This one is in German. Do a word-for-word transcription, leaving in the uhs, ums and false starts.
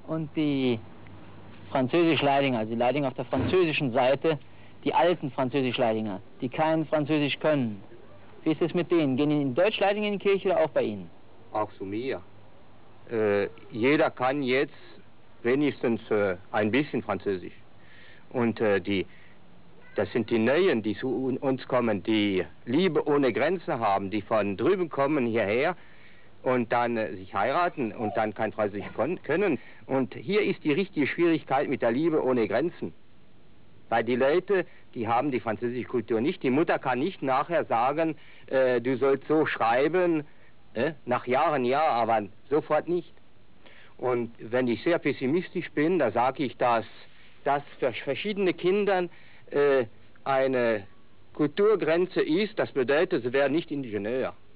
und die Französisch-Leidinger, also die Leidinger auf der französischen Seite, die alten Französisch-Leidinger, die kein Französisch können. Wie ist es mit denen? Gehen die in Deutsch-Leidinger in die Kirche oder auch bei Ihnen? Auch zu mir. Äh, jeder kann jetzt wenigstens äh, ein bisschen Französisch. Und äh, die, das sind die Neuen, die zu uns kommen, die Liebe ohne Grenzen haben, die von drüben kommen hierher und dann äh, sich heiraten und dann kein Französisch können. Und hier ist die richtige Schwierigkeit mit der Liebe ohne Grenzen. Weil die Leute, die haben die französische Kultur nicht. Die Mutter kann nicht nachher sagen, äh, du sollst so schreiben, äh, nach Jahren ja, aber sofort nicht. Und wenn ich sehr pessimistisch bin, da sage ich, dass das für verschiedene Kinder äh, eine Kulturgrenze ist. Das bedeutet, sie werden nicht Ingenieur.